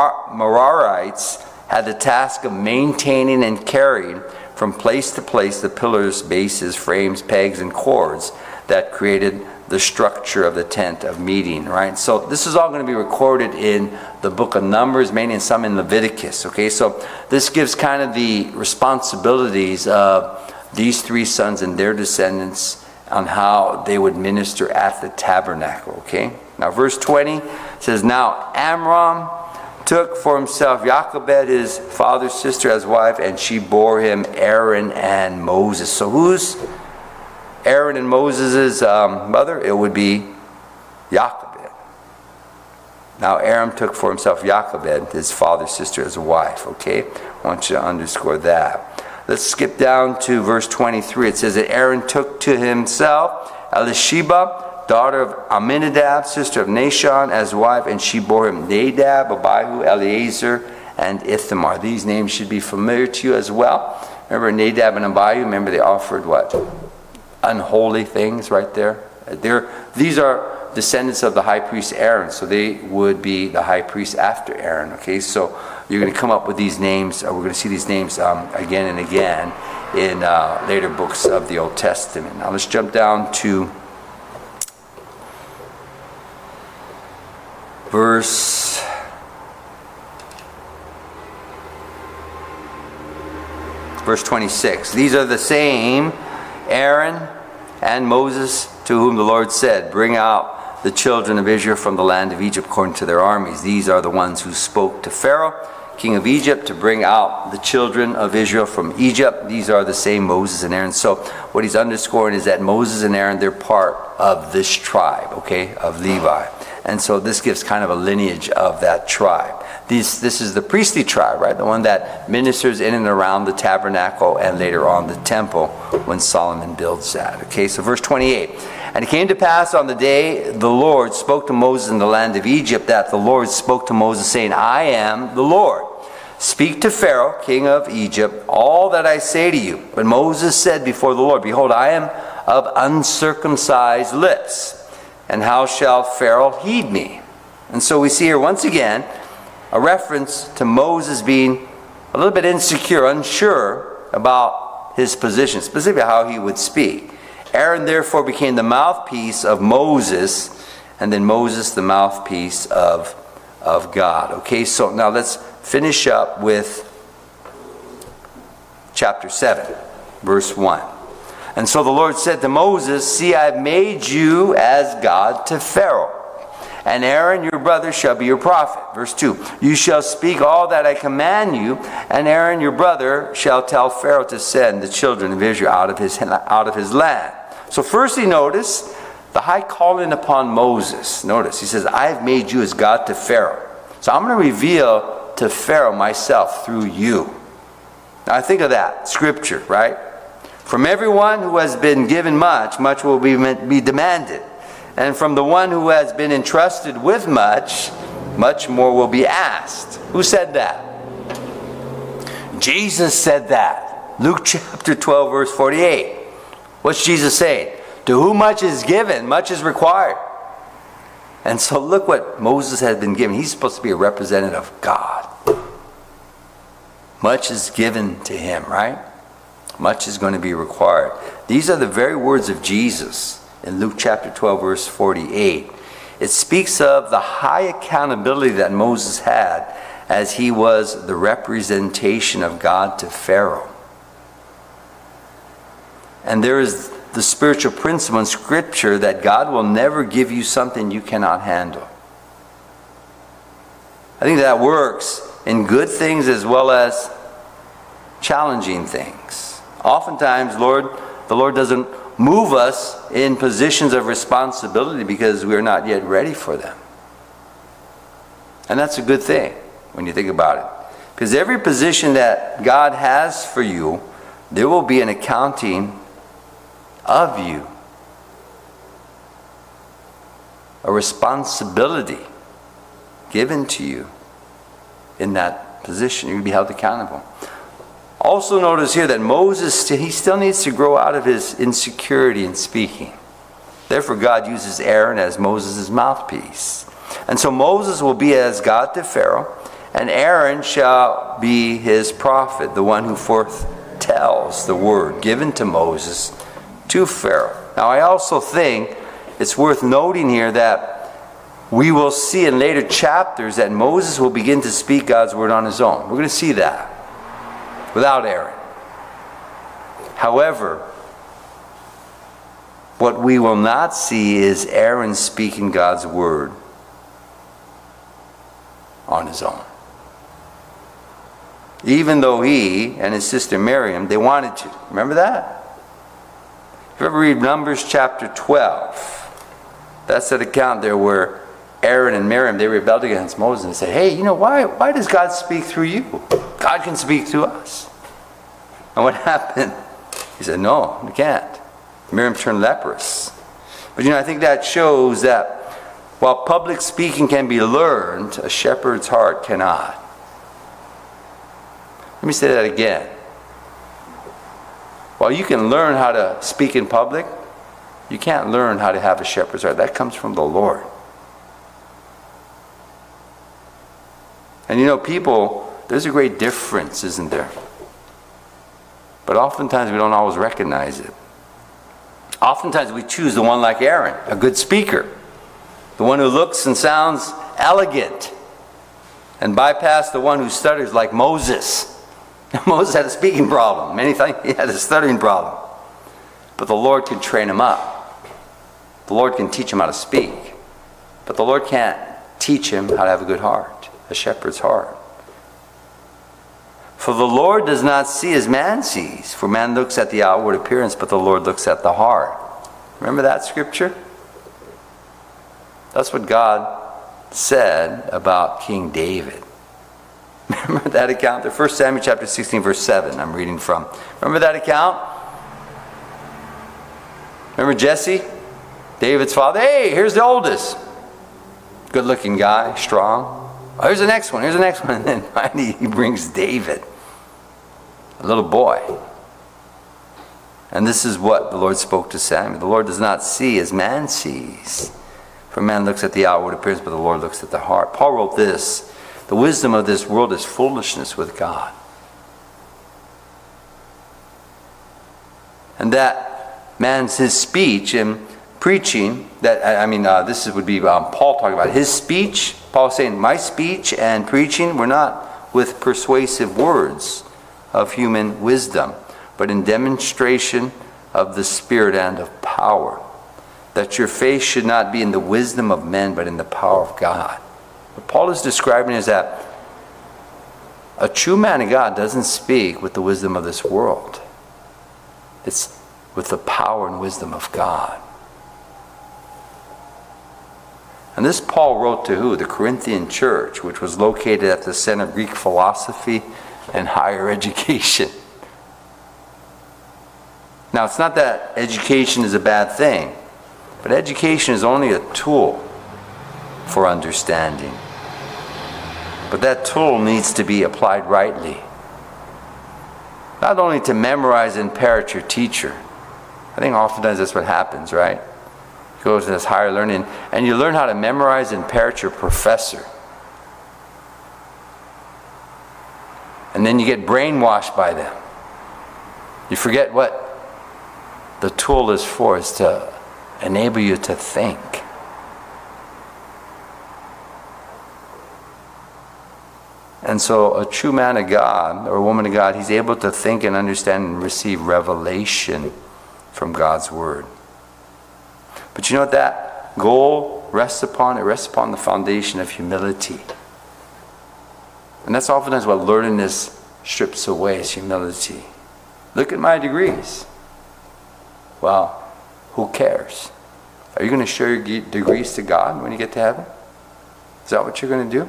S1: Merarites had the task of maintaining and carrying from place to place the pillars, bases, frames, pegs, and cords that created the structure of the tent of meeting, right? So this is all going to be recorded in the book of Numbers, mainly, and some in Leviticus, okay? So this gives kind of the responsibilities of these three sons and their descendants on how they would minister at the tabernacle, okay? Now verse twenty says, now Amram took for himself Jochebed, his father's sister, as wife, and she bore him Aaron and Moses. So who's Aaron and Moses' um, mother, it would be Jochebed. Now Aaron took for himself Jochebed, his father's sister, as a wife. Okay? I want you to underscore that. Let's skip down to verse twenty-three. It says that Aaron took to himself Elisheba, daughter of Amminadab, sister of Nashon, as wife, and she bore him Nadab, Abihu, Eleazar, and Ithamar. These names should be familiar to you as well. Remember Nadab and Abihu? Remember they offered what? Unholy things right there. They're, these are descendants of the high priest Aaron, so they would be the high priest after Aaron. Okay, so you're going to come up with these names. Uh, we're going to see these names um, again and again in uh, later books of the Old Testament. Now let's jump down to verse verse twenty-six. These are the same Aaron and Moses to whom the Lord said, bring out the children of Israel from the land of Egypt according to their armies. These are the ones who spoke to Pharaoh, king of Egypt, to bring out the children of Israel from Egypt. These are the same Moses and Aaron. So what he's underscoring is that Moses and Aaron, they're part of this tribe, okay, of Levi. And so this gives kind of a lineage of that tribe. These, this is the priestly tribe, right? The one that ministers in and around the tabernacle and later on the temple when Solomon builds that. Okay, so verse twenty-eight. And it came to pass on the day the Lord spoke to Moses in the land of Egypt, that the Lord spoke to Moses, saying, I am the Lord. Speak to Pharaoh, king of Egypt, all that I say to you. But Moses said before the Lord, behold, I am of uncircumcised lips, and how shall Pharaoh heed me? And so we see here once again a reference to Moses being a little bit insecure, unsure about his position, specifically how he would speak. Aaron therefore became the mouthpiece of Moses, and then Moses the mouthpiece of, of God. Okay, so now let's finish up with chapter seven, verse one. And so the Lord said to Moses, see, I have made you as God to Pharaoh, and Aaron your brother shall be your prophet. Verse two, you shall speak all that I command you, and Aaron your brother shall tell Pharaoh to send the children of Israel out of his, out of his land. So firstly, notice the high calling upon Moses. Notice, he says, I have made you as God to Pharaoh. So I'm going to reveal to Pharaoh myself through you. Now think of that, scripture, right? From everyone who has been given much, much will be, be demanded. And from the one who has been entrusted with much, much more will be asked. Who said that? Jesus said that. Luke chapter twelve, verse forty-eight. What's Jesus saying? To whom much is given, much is required. And so look what Moses had been given. He's supposed to be a representative of God. Much is given to him, right? Much is going to be required. These are the very words of Jesus in Luke chapter twelve, verse forty-eight. It speaks of the high accountability that Moses had as he was the representation of God to Pharaoh. And there is the spiritual principle in Scripture that God will never give you something you cannot handle. I think that works in good things as well as challenging things. Oftentimes, Lord, the Lord doesn't move us in positions of responsibility because we're not yet ready for them. And that's a good thing when you think about it. Because every position that God has for you, there will be an accounting of you. A responsibility given to you in that position. You're going to be held accountable. Also notice here that Moses, he still needs to grow out of his insecurity in speaking. Therefore God uses Aaron as Moses' mouthpiece. And so Moses will be as God to Pharaoh, and Aaron shall be his prophet, the one who foretells the word given to Moses to Pharaoh. Now I also think it's worth noting here that we will see in later chapters that Moses will begin to speak God's word on his own. We're going to see that without Aaron. However, what we will not see is Aaron speaking God's word on his own. Even though he and his sister Miriam, they wanted to. Remember that? If you ever read Numbers chapter twelve? That's that account there where Aaron and Miriam, they rebelled against Moses and said, hey, you know, why, why does God speak through you? God can speak through us. And what happened? He said, no, you can't. Miriam turned leprous. But you know, I think that shows that while public speaking can be learned, a shepherd's heart cannot. Let me say that again. While you can learn how to speak in public, you can't learn how to have a shepherd's heart. That comes from the Lord. And you know, people, there's a great difference, isn't there? But oftentimes we don't always recognize it. Oftentimes we choose the one like Aaron, a good speaker, the one who looks and sounds elegant, and bypass the one who stutters like Moses. Moses had a speaking problem. Many things he had a stuttering problem. But the Lord can train him up. The Lord can teach him how to speak. But the Lord can't teach him how to have a good heart, a shepherd's heart. For the Lord does not see as man sees. For man looks at the outward appearance, but the Lord looks at the heart. Remember that scripture? That's what God said about King David. Remember that account? The First Samuel chapter sixteen, verse seven, I'm reading from. Remember that account? Remember Jesse? David's father. Hey, here's the oldest. Good looking guy, strong. Oh, here's the next one, here's the next one. And then finally he brings David, a little boy. And this is what the Lord spoke to Samuel. The Lord does not see as man sees. For man looks at the outward appearance, but the Lord looks at the heart. Paul wrote this, the wisdom of this world is foolishness with God. And that man's his speech and preaching, that I mean, uh, this would be um, Paul talking about his speech. Paul saying, my speech and preaching were not with persuasive words of human wisdom, but in demonstration of the Spirit and of power. That your faith should not be in the wisdom of men, but in the power of God. What Paul is describing is that a true man of God doesn't speak with the wisdom of this world. It's with the power and wisdom of God. And this Paul wrote to who? The Corinthian church, which was located at the center of Greek philosophy and higher education. Now, it's not that education is a bad thing, but education is only a tool for understanding. But that tool needs to be applied rightly. Not only to memorize and parrot your teacher. I think oftentimes that's what happens, right? You go to this higher learning and you learn how to memorize and parrot your professor. And then you get brainwashed by them. You forget what the tool is for, is to enable you to think. And so a true man of God or a woman of God, he's able to think and understand and receive revelation from God's Word. But you know what that goal rests upon? It rests upon the foundation of humility. And that's oftentimes what learnedness strips away, is humility. Look at my degrees. Well, who cares? Are you going to show your degrees to God when you get to heaven? Is that what you're going to do?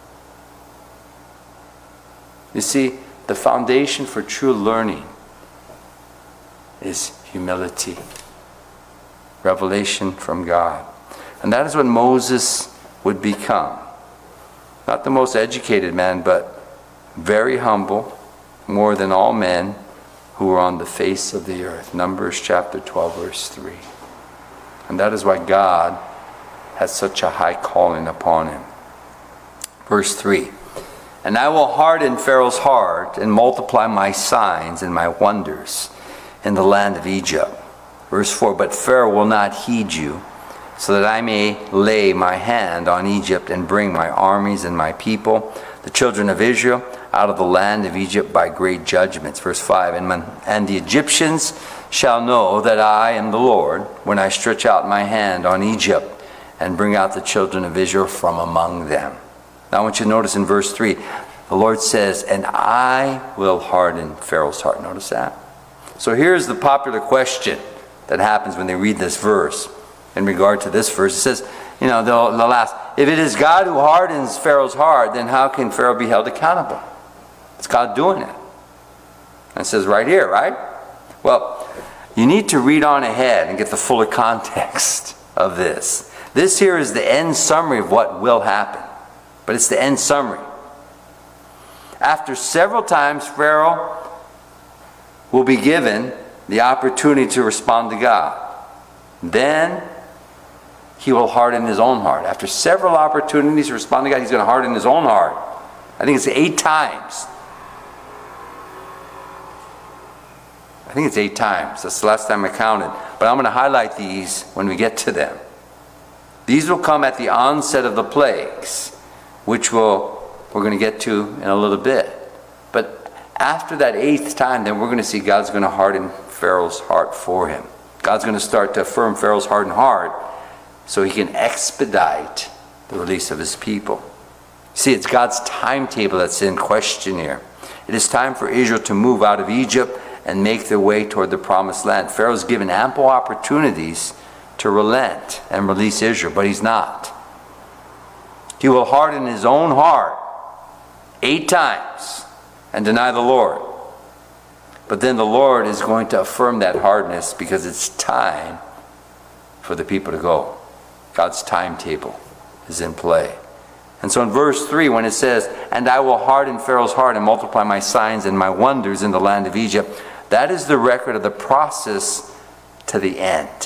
S1: You see, the foundation for true learning is humility. Revelation from God. And that is what Moses would become. Not the most educated man, but very humble, more than all men who were on the face of the earth. Numbers chapter twelve, verse three. And that is why God has such a high calling upon him. Verse three. And I will harden Pharaoh's heart and multiply my signs and my wonders in the land of Egypt. Verse four, but Pharaoh will not heed you, so that I may lay my hand on Egypt and bring my armies and my people, the children of Israel, out of the land of Egypt by great judgments. Verse five, and, man, and the Egyptians shall know that I am the Lord when I stretch out my hand on Egypt and bring out the children of Israel from among them. Now I want you to notice in verse three, the Lord says, and I will harden Pharaoh's heart. Notice that. So here's the popular question. that happens when they read this verse in regard to this verse. It says, you know, they'll, they'll ask, if it is God who hardens Pharaoh's heart, then how can Pharaoh be held accountable? It's God doing it. And it says right here, right? Well, you need to read on ahead and get the fuller context of this. This here is the end summary of what will happen. But it's the end summary. After several times, Pharaoh will be given the opportunity to respond to God. Then he will harden his own heart. After several opportunities to respond to God, he's going to harden his own heart. I think it's eight times. I think it's eight times. That's the last time I counted. But I'm going to highlight these when we get to them. These will come at the onset of the plagues, which will we're going to get to in a little bit. But after that eighth time, then we're going to see God's going to harden Pharaoh's heart for him. God's going to start to affirm Pharaoh's hardened heart so he can expedite the release of his people. See, it's God's timetable that's in question here. It is time for Israel to move out of Egypt and make their way toward the promised land. Pharaoh's given ample opportunities to relent and release Israel, but he's not. He will harden his own heart eight times and deny the Lord. But then the Lord is going to affirm that hardness because it's time for the people to go. God's timetable is in play. And so in verse three, when it says, and I will harden Pharaoh's heart and multiply my signs and my wonders in the land of Egypt, that is the record of the process to the end.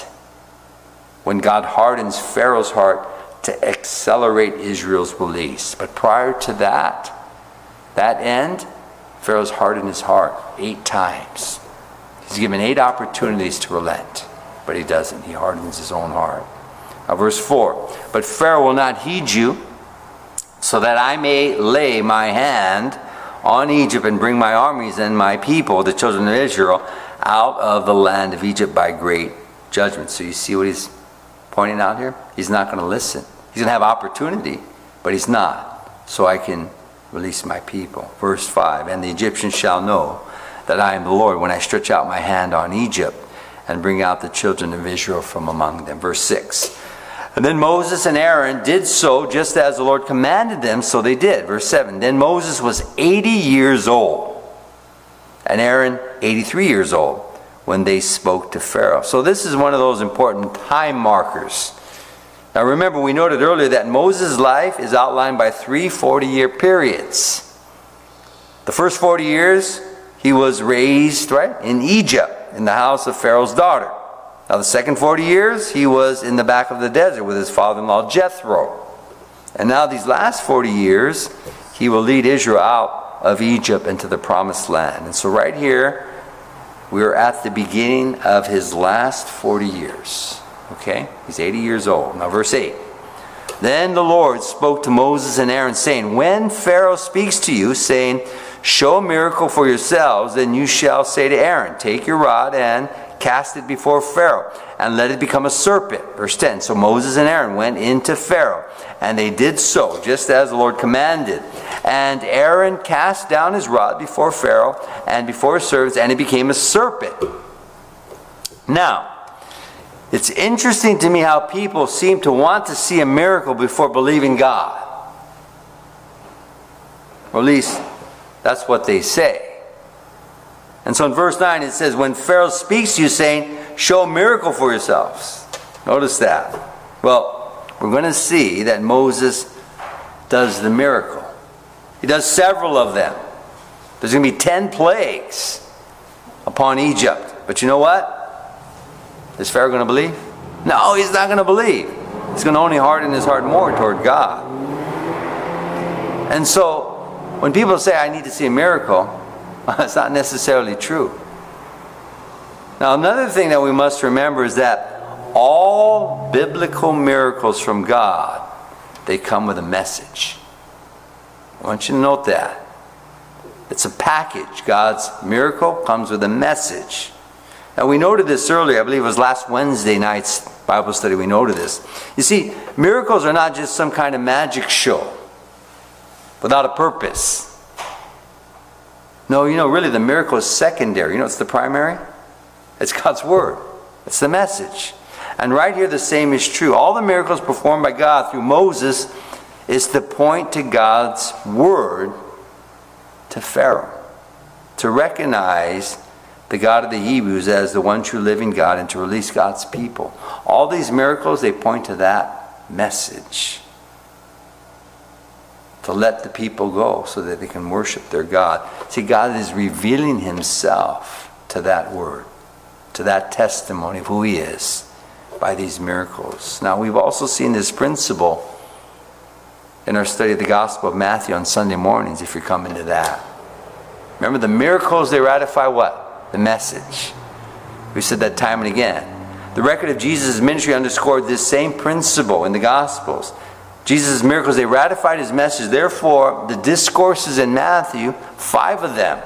S1: When God hardens Pharaoh's heart to accelerate Israel's release. But prior to that, that end, Pharaoh's hardened his heart eight times. He's given eight opportunities to relent, but he doesn't. He hardens his own heart. Now, verse four, but Pharaoh will not heed you, so that I may lay my hand on Egypt and bring my armies and my people, the children of Israel, out of the land of Egypt by great judgment. So you see what he's pointing out here? He's not going to listen. He's going to have opportunity, but he's not. So I can release my people. Verse five, and the Egyptians shall know that I am the Lord when I stretch out my hand on Egypt and bring out the children of Israel from among them. Verse six, and then Moses and Aaron did so just as the Lord commanded them, so they did. Verse seven, then Moses was eighty years old, and Aaron eighty-three years old, when they spoke to Pharaoh. So this is one of those important time markers. Now remember, we noted earlier that Moses' life is outlined by three forty-year periods. The first forty years, he was raised, right, in Egypt, in the house of Pharaoh's daughter. Now the second forty years, he was in the back of the desert with his father-in-law Jethro. And now these last forty years, he will lead Israel out of Egypt into the promised land. And so right here, we're at the beginning of his last forty years. Okay? He's eighty years old. Now verse eight. Then the Lord spoke to Moses and Aaron, saying, when Pharaoh speaks to you, saying, show a miracle for yourselves, then you shall say to Aaron, take your rod and cast it before Pharaoh, and let it become a serpent. Verse ten. So Moses and Aaron went into Pharaoh, and they did so, just as the Lord commanded. And Aaron cast down his rod before Pharaoh and before his servants, and it became a serpent. Now, it's interesting to me how people seem to want to see a miracle before believing God. Or at least, that's what they say. And so in verse nine it says, when Pharaoh speaks to you saying, show a miracle for yourselves. Notice that. Well, we're going to see that Moses does the miracle. He does several of them. There's going to be ten plagues upon Egypt. But you know what? Is Pharaoh going to believe? No, he's not going to believe. He's going to only harden his heart more toward God. And so, when people say, I need to see a miracle, it's not necessarily true. Now, another thing that we must remember is that all biblical miracles from God, they come with a message. I want you to note that. It's a package. God's miracle comes with a message. Now, we noted this earlier. I believe it was last Wednesday night's Bible study we noted this. You see, miracles are not just some kind of magic show without a purpose. No, you know, really the miracle is secondary. You know what's the primary? It's God's Word. It's the message. And right here the same is true. All the miracles performed by God through Moses is to point to God's word to Pharaoh, to recognize the God of the Hebrews as the one true living God and to release God's people. All these miracles, they point to that message. To let the people go so that they can worship their God. See, God is revealing himself to that word, to that testimony of who he is by these miracles. Now, we've also seen this principle in our study of the Gospel of Matthew on Sunday mornings, if you're coming to that. Remember, the miracles, they ratify what? The message. We said that time and again. The record of Jesus' ministry underscored this same principle in the Gospels. Jesus' miracles, they ratified his message. Therefore, the discourses in Matthew, five of them,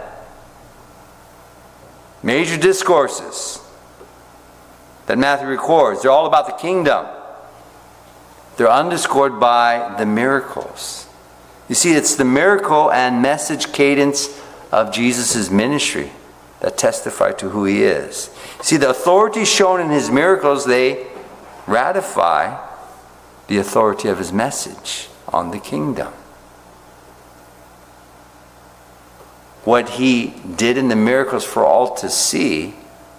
S1: major discourses that Matthew records, they're all about the kingdom. They're underscored by the miracles. You see, it's the miracle and message cadence of Jesus' ministry that testify to who he is. See, the authority shown in his miracles, they ratify the authority of his message on the kingdom. What he did in the miracles for all to see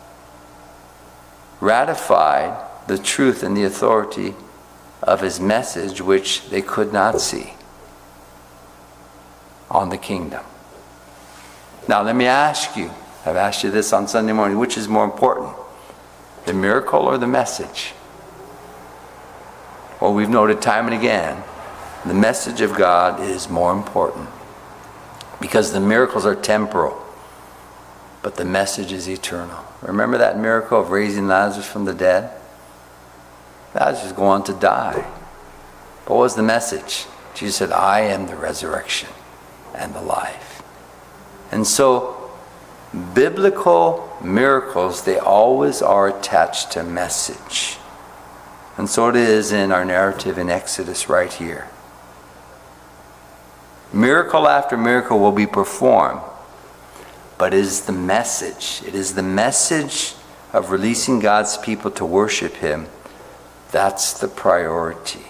S1: ratified the truth and the authority of his message, which they could not see on the kingdom. Now let me ask you, I've asked you this on Sunday morning, which is more important, the miracle or the message? Well, we've noted time and again, the message of God is more important because the miracles are temporal, but the message is eternal. Remember that miracle of raising Lazarus from the dead? Lazarus was going to die. But what was the message? Jesus said, I am the resurrection and the life. And so, biblical miracles, they always are attached to message. And so it is in our narrative in Exodus right here. Miracle after miracle will be performed, but it is the message. It is the message of releasing God's people to worship him. That's the priority.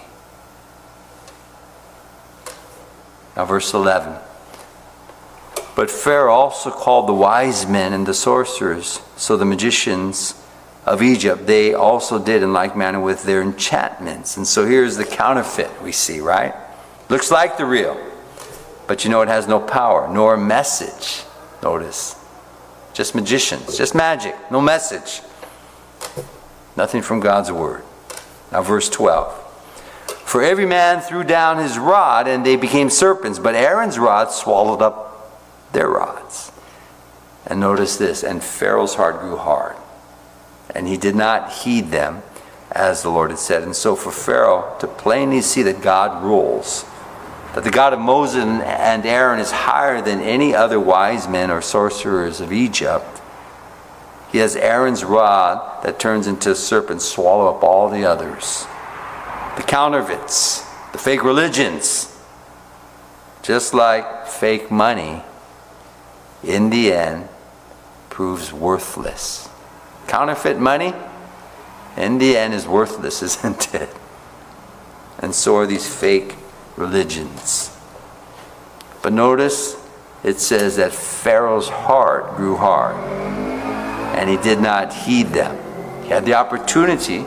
S1: Now verse eleven. But Pharaoh also called the wise men and the sorcerers, so the magicians of Egypt, they also did in like manner with their enchantments. And so here's the counterfeit we see, right? Looks like the real, but you know it has no power, nor message. Notice. Just magicians, just magic, no message. Nothing from God's word. Now verse twelve. For every man threw down his rod, and they became serpents, but Aaron's rod swallowed up their rods. And notice this, and Pharaoh's heart grew hard, and he did not heed them, as the Lord had said. And so for Pharaoh to plainly see that God rules, that the God of Moses and Aaron is higher than any other wise men or sorcerers of Egypt, he has Aaron's rod that turns into a serpent swallow up all the others. The counterfeits, the fake religions, just like fake money, in the end, proves worthless. Counterfeit money, in the end, is worthless, isn't it? And so are these fake religions. But notice, it says that Pharaoh's heart grew hard, and he did not heed them. He had the opportunity,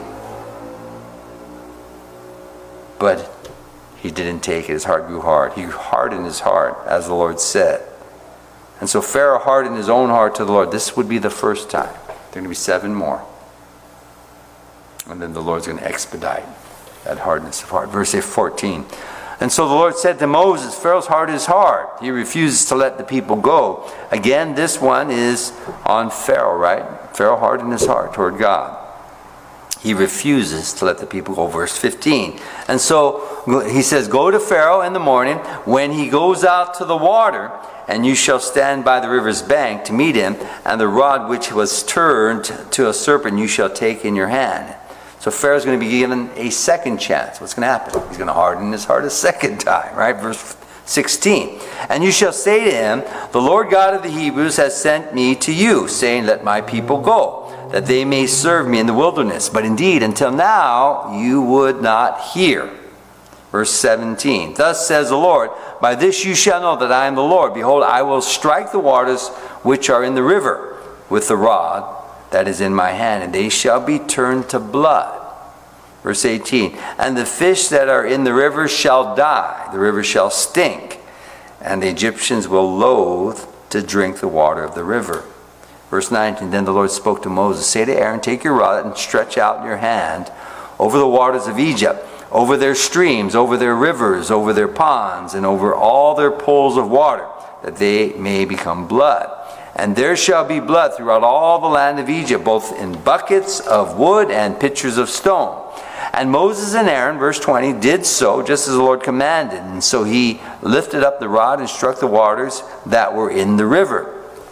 S1: but he didn't take it. His heart grew hard. He hardened his heart, as the Lord said. And so Pharaoh hardened his own heart to the Lord. This would be the first time. There are going to be seven more. And then the Lord's going to expedite that hardness of heart. Verse fourteen. And so the Lord said to Moses, Pharaoh's heart is hard. He refuses to let the people go. Again, this one is on Pharaoh, right? Pharaoh hardened his heart toward God. He refuses to let the people go. Verse fifteen. And so he says, go to Pharaoh in the morning when he goes out to the water, and you shall stand by the river's bank to meet him, and the rod which was turned to a serpent you shall take in your hand. So Pharaoh's going to be given a second chance. What's going to happen? He's going to harden his heart a second time, right? Verse sixteen. And you shall say to him, the Lord God of the Hebrews has sent me to you, saying, let my people go, that they may serve me in the wilderness. But indeed, until now, you would not hear. Verse seventeen, thus says the Lord, by this you shall know that I am the Lord. Behold, I will strike the waters which are in the river with the rod that is in my hand, and they shall be turned to blood. Verse eighteen, and the fish that are in the river shall die, the river shall stink, and the Egyptians will loathe to drink the water of the river. Verse nineteen, then the Lord spoke to Moses, say to Aaron, take your rod and stretch out your hand over the waters of Egypt, over their streams, over their rivers, over their ponds, and over all their pools of water, that they may become blood. And there shall be blood throughout all the land of Egypt, both in buckets of wood and pitchers of stone. And Moses and Aaron, verse twenty, did so just as the Lord commanded. And so he lifted up the rod and struck the waters that were in the river,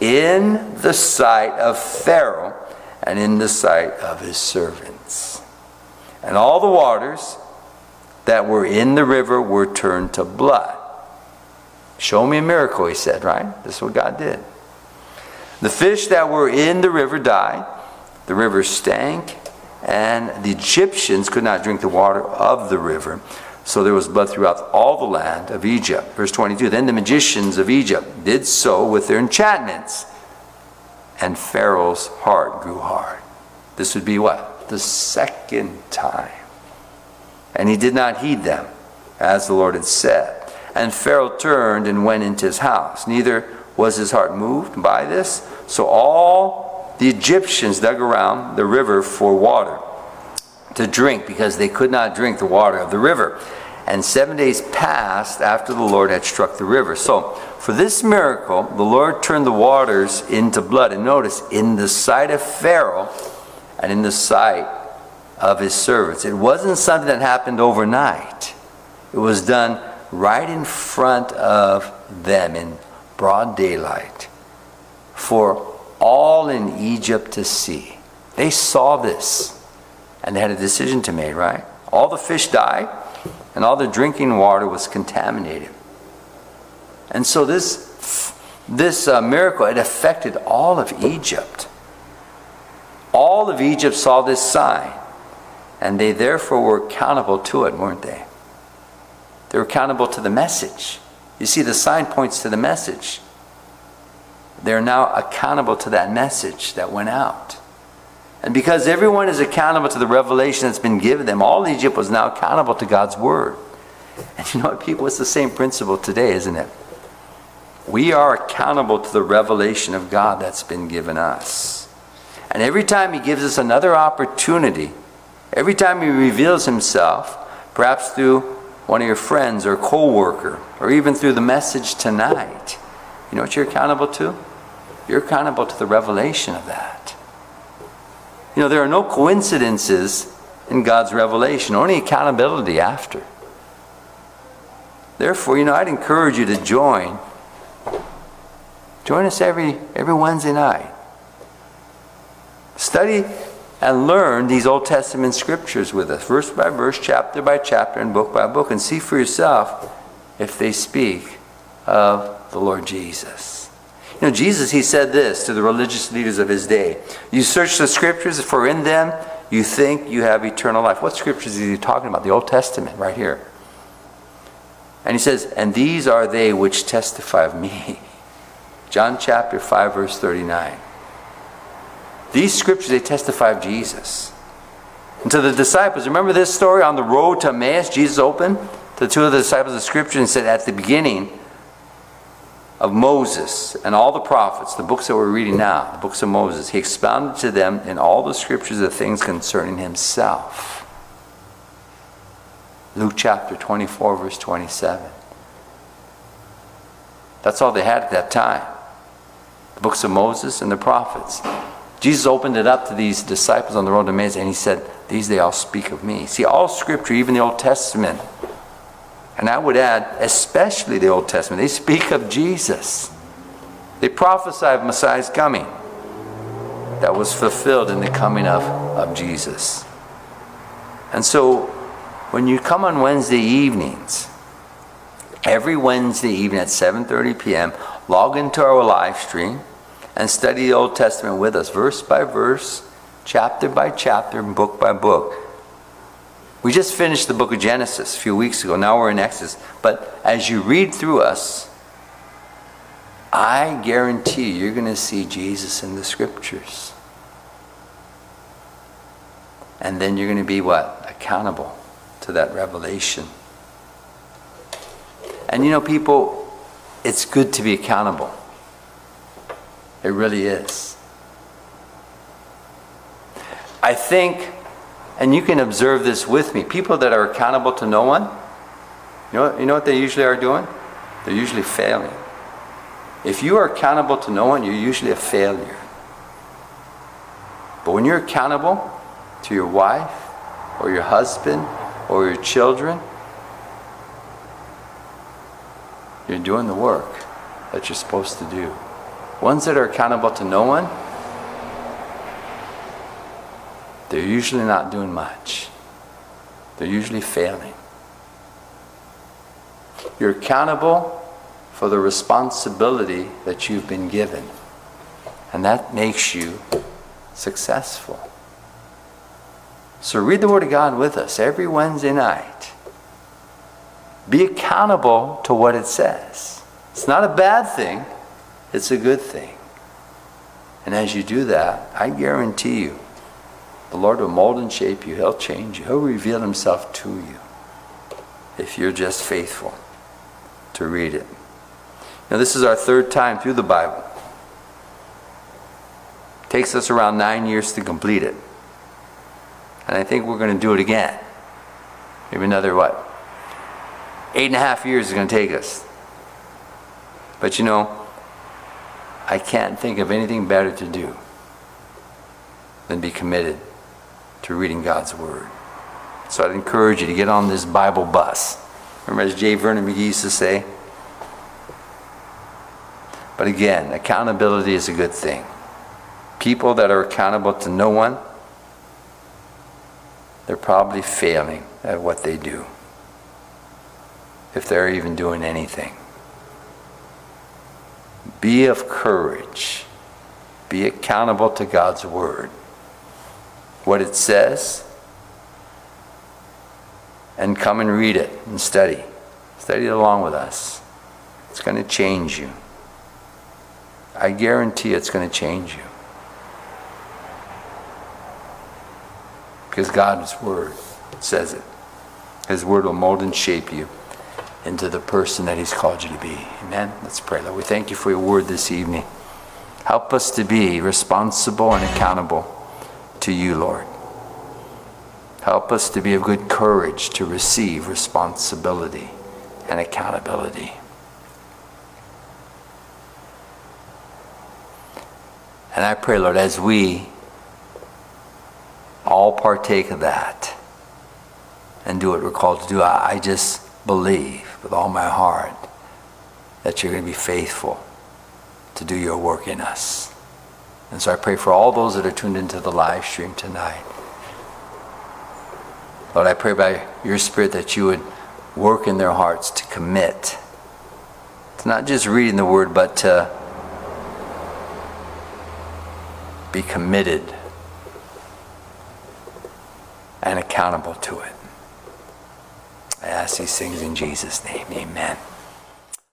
S1: in the sight of Pharaoh and in the sight of his servants. And all the waters that were in the river were turned to blood. Show me a miracle, he said, right? This is what God did. The fish that were in the river died, the river stank, and the Egyptians could not drink the water of the river. So there was blood throughout all the land of Egypt. Verse twenty-two, then the magicians of Egypt did so with their enchantments, and Pharaoh's heart grew hard. This would be what? The second time. And he did not heed them, as the Lord had said. And Pharaoh turned and went into his house. Neither was his heart moved by this. So all the Egyptians dug around the river for water to drink, because they could not drink the water of the river. And seven days passed after the Lord had struck the river. So for this miracle, the Lord turned the waters into blood. And notice, in the sight of Pharaoh and in the sight of his servants. It wasn't something that happened overnight. It was done right in front of them in broad daylight for all in Egypt to see. They saw this and they had a decision to make, right? All the fish died and all the drinking water was contaminated. And so this, this uh, miracle, it affected all of Egypt. All of Egypt saw this sign. And they therefore were accountable to it, weren't they? They were accountable to the message. You see, the sign points to the message. They're now accountable to that message that went out. And because everyone is accountable to the revelation that's been given them, all Egypt was now accountable to God's word. And you know what, people? It's the same principle today, isn't it? We are accountable to the revelation of God that's been given us. And every time he gives us another opportunity, every time he reveals himself, perhaps through one of your friends or co-worker, or even through the message tonight, you know what you're accountable to? You're accountable to the revelation of that. You know, there are no coincidences in God's revelation, only accountability after. Therefore, you know, I'd encourage you to join. Join us every, every Wednesday night. Study and learn these Old Testament scriptures with us, verse by verse, chapter by chapter, and book by book, and see for yourself if they speak of the Lord Jesus. You know, Jesus, he said this to the religious leaders of his day. You search the scriptures, for in them you think you have eternal life. What scriptures is he talking about? The Old Testament, right here. And he says, and these are they which testify of me. John chapter five, verse thirty-nine. These scriptures, they testify of Jesus. And to the disciples, remember this story on the road to Emmaus? Jesus opened to two of the disciples of scripture and said, at the beginning of Moses and all the prophets, the books that we're reading now, the books of Moses, he expounded to them in all the scriptures the things concerning himself. Luke chapter twenty-four, verse twenty-seven. That's all they had at that time. The books of Moses and the prophets. Jesus opened it up to these disciples on the road to Emmaus, and he said, these they all speak of me. See, all scripture, even the Old Testament, and I would add, especially the Old Testament, they speak of Jesus. They prophesy of Messiah's coming. That was fulfilled in the coming of, of Jesus. And so, when you come on Wednesday evenings, every Wednesday evening at seven thirty p.m., log into our live stream and study the Old Testament with us, verse by verse, chapter by chapter, book by book. We just finished the book of Genesis a few weeks ago. Now we're in Exodus. But as you read through us, I guarantee you're going to see Jesus in the scriptures. And then you're going to be what? Accountable to that revelation. And you know, people, it's good to be accountable. It really is. I think, and you can observe this with me, people that are accountable to no one, you know, you know what they usually are doing? They're usually failing. If you are accountable to no one, you're usually a failure. But when you're accountable to your wife, or your husband, or your children, you're doing the work that you're supposed to do. Ones that are accountable to no one, they're usually not doing much. They're usually failing. You're accountable for the responsibility that you've been given. And that makes you successful. So read the Word of God with us every Wednesday night. Be accountable to what it says. It's not a bad thing. It's a good thing. And as you do that, I guarantee you, the Lord will mold and shape you. He'll change you. He'll reveal Himself to you if you're just faithful to read it. Now, this is our third time through the Bible. It takes us around nine years to complete it. And I think we're going to do it again. Maybe another, what? Eight and a half years is going to take us. But you know, I can't think of anything better to do than be committed to reading God's Word. So I'd encourage you to get on this Bible bus. Remember, as J. Vernon McGee used to say? But again, accountability is a good thing. People that are accountable to no one, they're probably failing at what they do, if they're even doing anything. Be of courage. Be accountable to God's Word, what it says, and come and read it and study. Study it along with us. It's going to change you. I guarantee it's going to change you. Because God's Word says it. His Word will mold and shape you into the person that He's called you to be. Amen? Let's pray. Lord, we thank you for your Word this evening. Help us to be responsible and accountable to you, Lord. Help us to be of good courage to receive responsibility and accountability. And I pray, Lord, as we all partake of that and do what we're called to do, I, I just believe with all my heart that you're going to be faithful to do your work in us. And so I pray for all those that are tuned into the live stream tonight. Lord, I pray by your Spirit that you would work in their hearts to commit to not just reading the Word, but to be committed and accountable to it. I ask these things in Jesus' name. Amen.